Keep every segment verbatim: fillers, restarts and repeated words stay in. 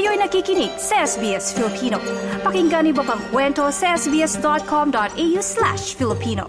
Kayo'y nakikinig sa S B S Filipino. Pakinggan niyo pa ang kwento sa sbs.com.au slash Filipino.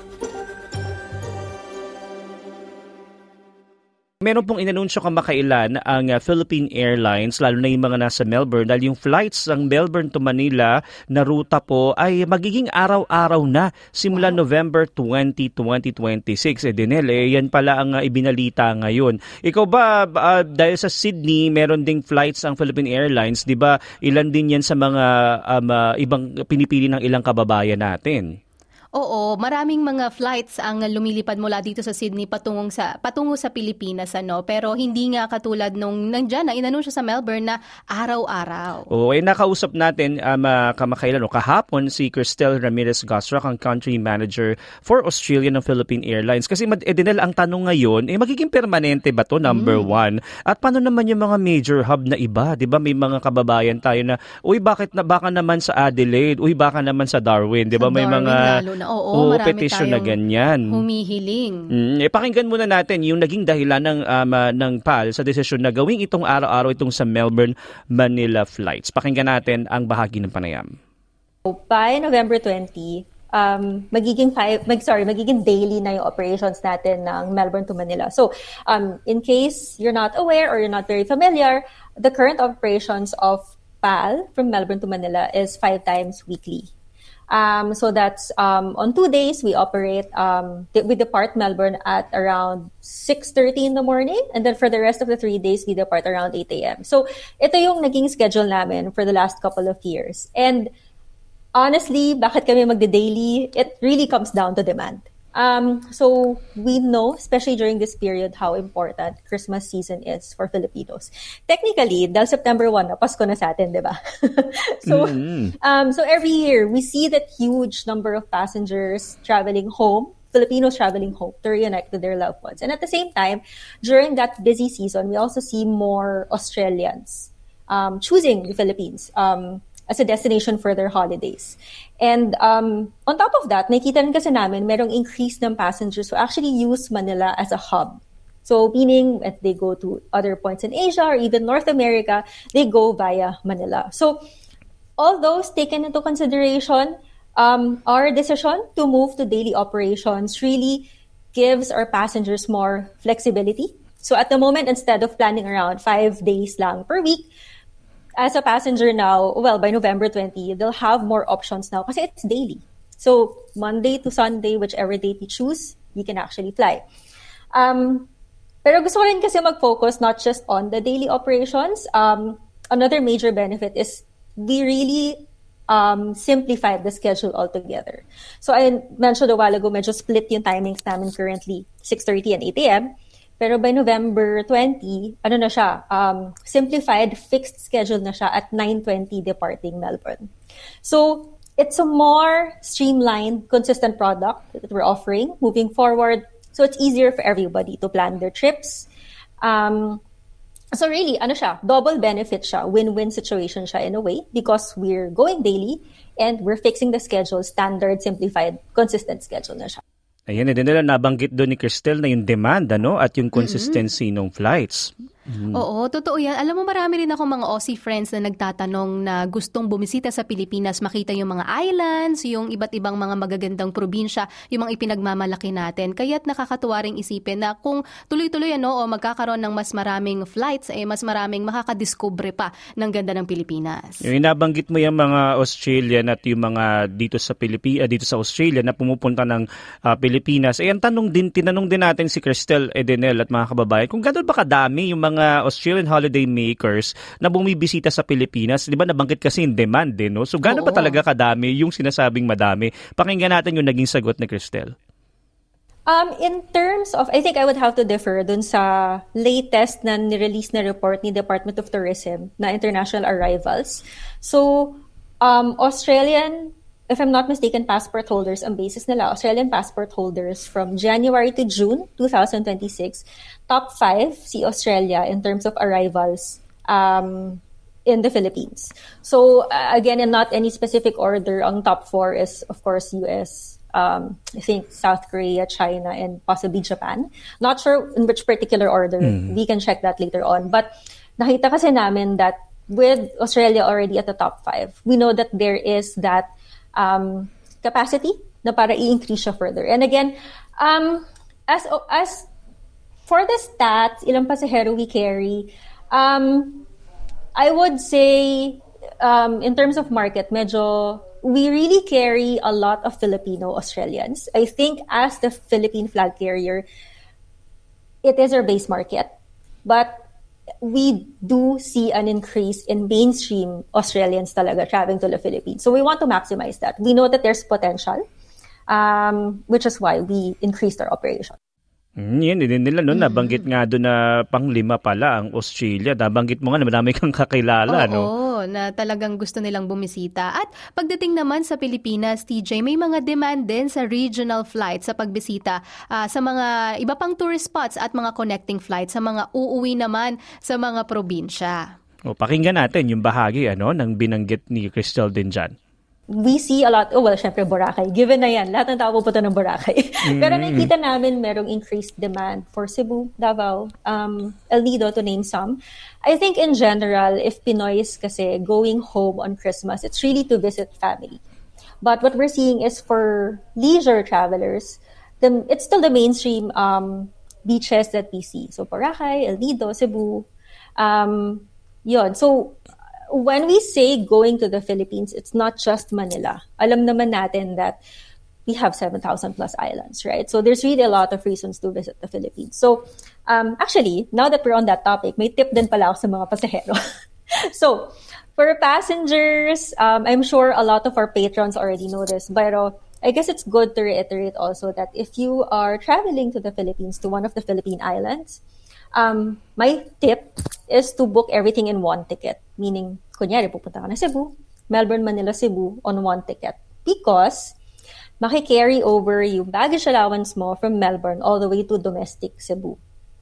Meron pong inanunsyo kamakailan ang uh, Philippine Airlines, lalo na yung mga nasa Melbourne, dahil yung flights ng Melbourne to Manila na ruta po ay magiging araw-araw na simula November twentieth, twenty twenty-six. Eh, Dinel, eh, yan pala ang uh, ibinalita ngayon. Ikaw ba, uh, dahil sa Sydney, meron ding flights ang Philippine Airlines, di ba ilan din yan sa mga um, uh, ibang pinipili ng ilang kababayan natin? Oo, maraming mga flights ang lumilipad mula dito sa Sydney patungong sa patungo sa Pilipinas, ano, pero hindi nga katulad nung nandiyan na inanunsyo sa Melbourne na araw-araw. Oo, eh nakausap natin um, uh, kamakailan o kahapon si Cristel Ramirez Gosrock, ang country manager for Australia ng Philippine Airlines. Kasi Edinel, ang tanong ngayon, eh magiging permanente ba to, number mm. one? At paano naman yung mga major hub na iba? 'Di ba may mga kababayan tayo na, uy, bakit na baka naman sa Adelaide, uy, baka naman sa Darwin, 'di ba may Darwin, mga lalo na. Oo, Oo, marami petition na tayong ganyan. humihiling. Mm, eh, pakinggan muna natin yung naging dahilan ng, um, uh, ng P A L sa desisyon na gawing itong araw-araw itong sa Melbourne-Manila flights. Pakinggan natin ang bahagi ng panayam. By November twentieth, um, magiging five, mag, sorry, magiging daily na yung operations natin ng Melbourne to Manila. So, um, in case you're not aware or you're not very familiar, the current operations of P A L from Melbourne to Manila is five times weekly. Um, so that's um, on two days we operate. Um, we depart Melbourne at around six thirty in the morning, and then for the rest of the three days we depart around eight a.m. So ito yung naging schedule namin for the last couple of years. And honestly, bakit kami magde-daily? It really comes down to demand. Um, so we know, especially during this period, how important Christmas season is for Filipinos. Technically, dahil September first na, Pasko na sa atin, di ba? so, mm-hmm. um, so every year, we see that huge number of passengers traveling home, Filipinos traveling home to reunite with their loved ones. And at the same time, during that busy season, we also see more Australians um, choosing the Philippines um, as a destination for their holidays. And um, on top of that, nakita rin kasi namin merong increase ng passengers who actually use Manila as a hub. So meaning if they go to other points in Asia or even North America, they go via Manila. So all those taken into consideration, um, our decision to move to daily operations really gives our passengers more flexibility. So at the moment, instead of planning around five days lang per week, as a passenger now, well, by November twentieth, they'll have more options now kasi it's daily. So Monday to Sunday, whichever date you choose, you can actually fly. Um, pero gusto ko rin kasi mag-focus not just on the daily operations. Um, another major benefit is we really um, simplified the schedule altogether. So I mentioned a while ago, medyo split yung timings namin currently, six thirty and eight a.m., pero by November twentieth, ano na siya, um, simplified, fixed schedule na siya at nine twenty departing Melbourne. So it's a more streamlined, consistent product that we're offering moving forward. So it's easier for everybody to plan their trips. Um, so really, ano siya, double benefit siya, win-win situation siya in a way because we're going daily and we're fixing the schedule, standard, simplified, consistent schedule na siya. Ayan, hindi nila nabanggit doon ni Cristel na yung demand, ano, at yung consistency mm-hmm. ng flights. Mm. Oo, totoo yan. Alam mo, marami rin ako mga Aussie friends na nagtatanong na gustong bumisita sa Pilipinas, makita yung mga islands, yung iba't ibang mga magagandang probinsya, yung mga ipinagmamalaki natin. Kaya't nakakatuwa ring isipin na kung tuloy-tuloy ano, o magkakaroon ng mas maraming flights, eh mas maraming makakadiscover pa ng ganda ng Pilipinas. Yung inabanggit mo yung mga Australian at yung mga dito sa Pilipi, uh, dito sa Australia na pumupunta ng uh, Pilipinas. Eh, ang tanong din, tinanong din natin si Cristel Edenel at mga kababayan, kung gano'n ba kadami yung mga mga Australian holiday makers na bumibisita sa Pilipinas. Di ba nabanggit kasi yung demand din, no? So gaano ba talaga kadami yung sinasabing madami? Pakinggan natin yung naging sagot ni Cristel. Um, in terms of, I think I would have to differ dun sa latest na nirelease na report ni Department of Tourism na international arrivals. So, um, Australian, if I'm not mistaken, passport holders, ang basis nila, Australian passport holders from January to June twenty twenty-six, top five si Australia in terms of arrivals um, in the Philippines. So, uh, again, in not any specific order, ang top four is, of course, U S, Um, I think South Korea, China, and possibly Japan. Not sure in which particular order. Mm. We can check that later on. But nakita kasi namin that with Australia already at the top five, we know that there is that um, capacity na para i-increase siya further. And again, um, as as for the stats, ilang pasahero we carry, um, I would say um, in terms of market, medyo we really carry a lot of Filipino Australians. I think as the Philippine flag carrier, it is our base market. But we do see an increase in mainstream Australians talaga traveling to the Philippines. So we want to maximize that. We know that there's potential, um, which is why we increased our operation. Mm, yan, din nila no, nabanggit nga doon na panglima pala ang Australia. Nabanggit mo nga na marami kang kakilala, Oo, no? Oo, na talagang gusto nilang bumisita. At pagdating naman sa Pilipinas, T J, may mga demand din sa regional flights sa pagbisita uh, sa mga iba pang tourist spots at mga connecting flights sa mga uuwi naman sa mga probinsya. O, pakinggan natin yung bahagi ano ng binanggit ni Crystal din dyan. We see a lot, oh well, syempre Boracay. Given na yan, lahat ng tao pupunta ng Boracay. Mm. Pero nakikita namin merong increased demand for Cebu, Davao, um, El Nido, to name some. I think in general, if Pinoys kasi going home on Christmas, it's really to visit family. But what we're seeing is for leisure travelers, the, it's still the mainstream um, beaches that we see. So Boracay, El Nido, Cebu, um, yun. So when we say going to the Philippines, it's not just Manila. Alam naman natin that we have seven thousand plus islands, right? So there's really a lot of reasons to visit the Philippines. So um, actually, now that we're on that topic, may tip din pala ako sa mga pasahero. So for passengers, um, I'm sure a lot of our patrons already know this, but I guess it's good to reiterate also that if you are traveling to the Philippines, to one of the Philippine islands, Um, my tip is to book everything in one ticket. Meaning, kunyari, pupunta ka na Cebu, Melbourne, Manila, Cebu on one ticket. Because, maki-carry over yung baggage allowance mo from Melbourne all the way to domestic Cebu.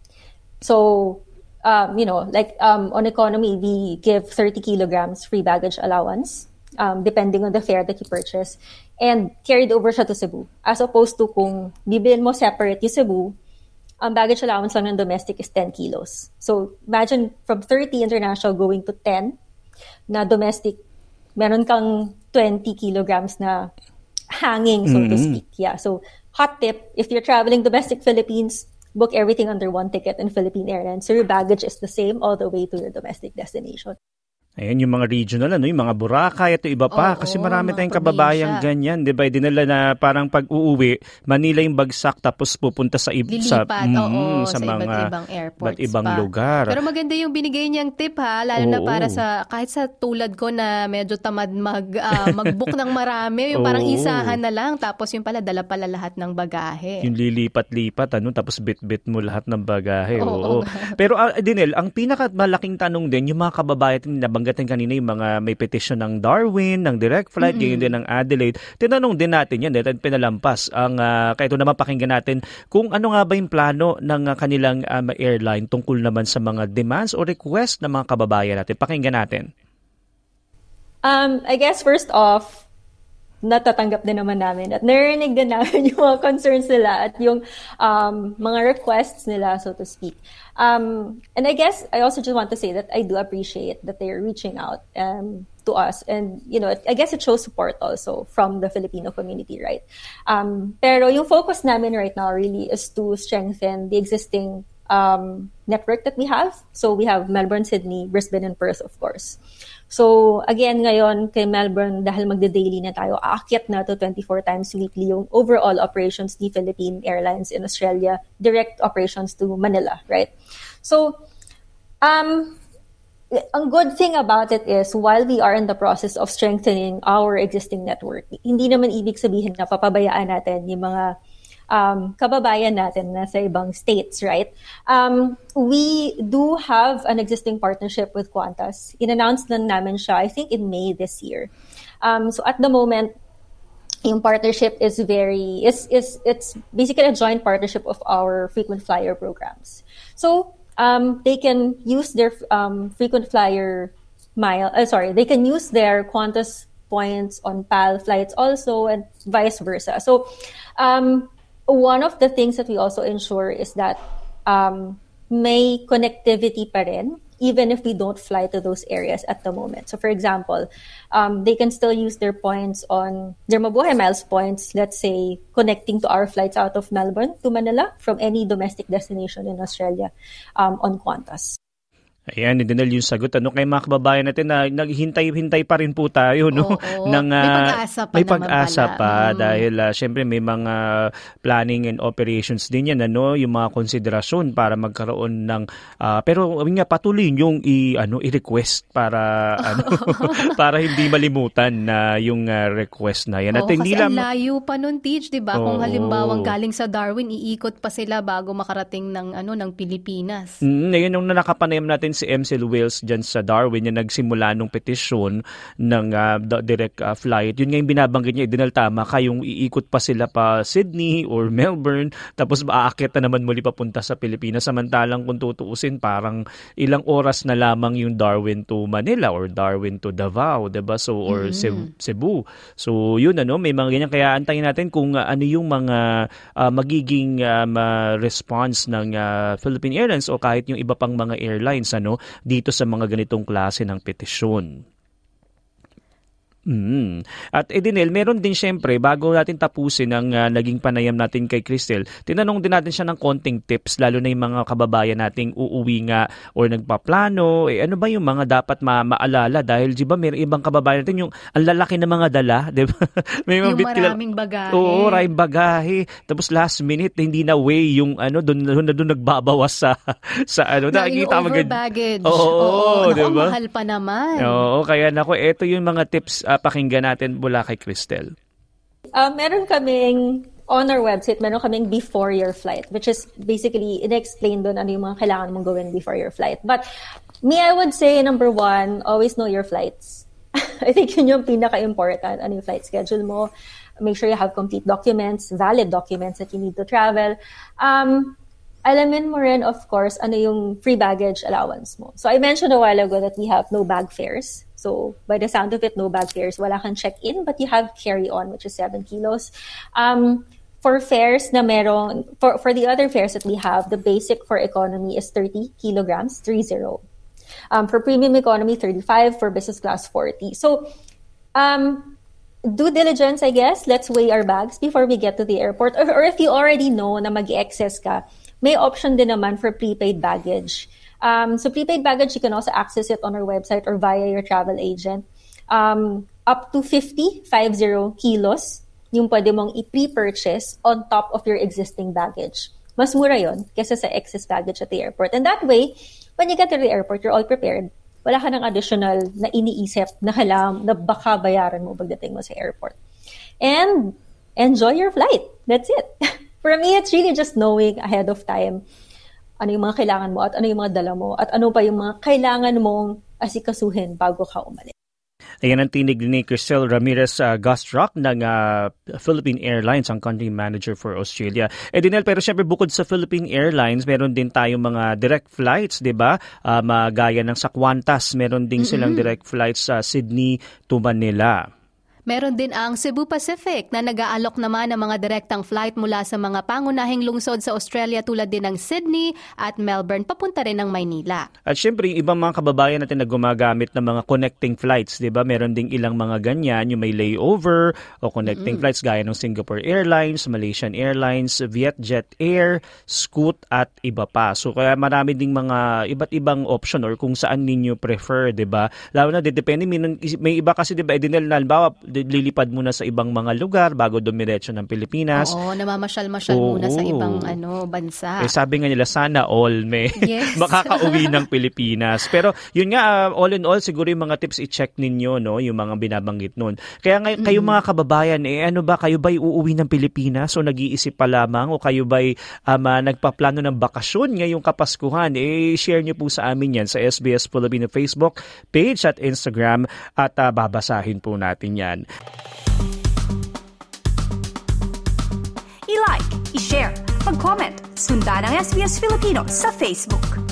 So, um, you know, like um, on economy, we give thirty kilograms free baggage allowance, um, depending on the fare that you purchase, and carried over siya to Cebu. As opposed to kung bibilin mo separate yung Cebu, ang baggage allowance lang ng domestic is ten kilos. So, imagine from thirty international going to ten na domestic, meron kang twenty kilograms na hanging, so mm-hmm. to speak. Yeah. So, hot tip, if you're traveling domestic Philippines, book everything under one ticket in Philippine Airlines. So, your baggage is the same all the way to your domestic destination. Ayan, yung mga regional, ano, yung mga Boracay at iba pa. Oo, kasi marami tayong probinsya. kababayang ganyan. Di ba? Dinala na parang pag-uuwi, Manila yung bagsak tapos pupunta sa, i- sa, Lilipat, mm, oo, sa, sa mga iba't ibang airports iba't ibang pa. lugar. Pero maganda yung binigay niyang tip ha, lalo Oo. na para sa, kahit sa tulad ko na medyo tamad mag, uh, mag-book ng marami, yung parang Oo. isahan na lang, tapos yung pala, dala pala lahat ng bagahe. Yung lilipat-lipat, ano, tapos bit-bit mo lahat ng bagahe. Oo. Oo. Pero, uh, Dinel, ang pinakamalaking tanong din, yung mga kababayan, nabanggatin kanina yung mga may petition ng Darwin, ng direct flight, mm-hmm. gayon din ng Adelaide. Tinanong din natin yan, dahil pinalampas. Ang, uh, kaya ito naman pakinggan natin kung ano nga ba yung plano ng uh, kanilang um, airline tungkol naman sa mga demands o request ng mga kababayan natin. Pakinggan natin. Um, I guess first off, natatanggap din naman namin at narinig din namin yung mga concerns nila at yung um, mga requests nila, so to speak. Um, and I guess I also just want to say that I do appreciate that they're reaching out um, to us. And, you know, I guess it shows support also from the Filipino community, right? Um, pero yung focus namin right now really is to strengthen the existing um, network that we have. So we have Melbourne, Sydney, Brisbane, and Perth, of course. So, again, ngayon, kay Melbourne, dahil magde-daily na tayo, aakyat na to twenty-four times weekly yung overall operations ni Philippine Airlines in Australia, direct operations to Manila, right? So, um, ang good thing about it is, while we are in the process of strengthening our existing network, hindi naman ibig sabihin na papabayaan natin yung mga Um, kababayan natin na sa ibang states, right? Um, we do have an existing partnership with Qantas. In-announce lang namin siya, I think, in May this year. Um, so at the moment, yung partnership is very, is is it's basically a joint partnership of our frequent flyer programs. So um, they can use their um, frequent flyer mile, uh, sorry, they can use their Qantas points on P A L flights also, and vice versa. So, um, one of the things that we also ensure is that um, may connectivity pa rin even if we don't fly to those areas at the moment. So for example, um, they can still use their points on their Mabuhay Miles points, let's say, connecting to our flights out of Melbourne to Manila from any domestic destination in Australia um, on Qantas. Ayan, Dinel, yung sagot. Ano kay mga kababayan natin na naghihintay-hintay pa rin po tayo, no? Oo, Ng, uh, may pag-asa pa may naman pag-asa pala. pa Mm. dahil uh, syempre may mga planning and operations din yan, ano, yung mga konsiderasyon para magkaroon ng uh, pero nga patuloy yung i ano i-request para ano para hindi malimutan na yung uh, request na yan. Oo, At hindi kasi lang ang layo pa nun, Teach, di ba? Kung Oo. halimbawang galing sa Darwin, iikot pa sila bago makarating ng ano ng Pilipinas. Mm, ngayon nung nakapanayam natin si M C L Wales dyan sa Darwin, yung nagsimula nung petisyon ng uh, direct uh, flight, yun nga yung binabanggit niya, Idinal, tama ka, yung iikot pa sila pa Sydney or Melbourne, tapos aakit na naman muli papunta sa Pilipinas. Samantalang kung tutuusin, parang ilang oras na lamang yung Darwin to Manila or Darwin to Davao, diba? So, or Mm-hmm. Cebu. So, yun, ano, may mga ganyan. Kaya antayin natin kung uh, ano yung mga uh, magiging um, uh, response ng uh, Philippine Airlines o kahit yung iba pang mga airlines, ano, dito sa mga ganitong klase ng petisyon. Mm. At Edinel, meron din siyempre, bago natin tapusin ang uh, naging panayam natin kay Cristel, tinanong din natin siya ng konting tips, lalo na yung mga kababayan nating uuwi nga or nagpaplano, eh, ano ba yung mga dapat ma- maalala? Dahil di ba may ibang kababayan natin yung ang lalaki na mga dala, di ba? May mga Yung bit kilala- maraming bagahe. Oo, maraming bagahe. Tapos last minute, hindi na way yung ano, doon na doon nagbabawas sa, sa ano. Na, yung Nakikita mo over agad- baggage. Oo, Oo, di naku, ba? mahal pa naman. Oo, kaya nako, eto yung mga tips uh, pakinggan natin mula kay Cristel. Uh, meron kaming, on our website, meron kaming before your flight, which is basically, in-explain doon ano yung mga kailangan mong gawin before your flight. But me, I would say, number one, always know your flights. I think yun yung pinaka-important, ano yung flight schedule mo. Make sure you have complete documents, valid documents that you need to travel. Um, alamin mo rin, of course, ano yung free baggage allowance mo. So I mentioned a while ago that we have no bag fares. So by the sound of it, no bag fares. Wala kang check-in, but you have carry-on, which is seven kilos. Um, for fares na meron, for, for the other fares that we have, the basic for economy is thirty kilograms, three zero. Um, for premium economy, thirty-five. For business class, forty. So, um, due diligence, I guess. Let's weigh our bags before we get to the airport. Or, or if you already know na mag-excess ka, may option din naman for prepaid baggage. Um, so prepaid baggage, you can also access it on our website or via your travel agent. Um, up to fifty, five zero kilos, yung pwede mong i-pre-purchase on top of your existing baggage. Mas mura yon kesa sa excess baggage at the airport. And that way, when you get to the airport, you're all prepared. Wala ka ng additional na iniisip na halam, na baka bayaran mo pagdating mo sa airport. And enjoy your flight. That's it. For me, it's really just knowing ahead of time ano yung mga kailangan mo at ano yung mga dala mo at ano pa yung mga kailangan mong asikasuhin bago ka umalis. Ayan ang tinig ni Cristel Ramirez uh, Gustrock ng uh, Philippine Airlines, ang country manager for Australia. Edinel, pero syempre bukod sa Philippine Airlines, meron din tayong mga direct flights, di ba? Uh, magaya ng sa Qantas, meron din silang mm-hmm. direct flights sa Sydney to Manila. Meron din ang Cebu Pacific na nag-aalok naman ng mga direktang flight mula sa mga pangunahing lungsod sa Australia tulad din ng Sydney at Melbourne papunta rin ng Maynila. At syempre, yung ibang mga kababayan natin na gumagamit ng mga connecting flights, di ba? Meron ding ilang mga ganyan, yung may layover o connecting mm-hmm. flights gaya ng Singapore Airlines, Malaysian Airlines, Vietjet Air, Scoot at iba pa. So kaya marami ding mga iba't ibang option or kung saan ninyo prefer, di ba? Lalo na, depende, may, may iba kasi, di ba, Edinel, halimbawa, lilipad muna sa ibang mga lugar bago dumiretso ng Pilipinas. Oo, namamasyal-masyal Oo. muna sa ibang ano bansa. Eh, sabi nga nila, sana all may yes. makakauwi ng Pilipinas. Pero yun nga, uh, all in all, siguro yung mga tips i-check ninyo, no, yung mga binabanggit nun. Kaya ngay- kayo mga kababayan, eh, ano ba, kayo ba'y uuwi ng Pilipinas o nag-iisip pa lamang o kayo ba'y um, uh, nagpaplano ng bakasyon ngayong Kapaskuhan? Eh, share nyo po sa amin yan sa S B S Filipino Facebook page at Instagram at uh, babasahin po natin yan. I-like, i-share, mag-comment, sundan ang S B S Filipino sa Facebook.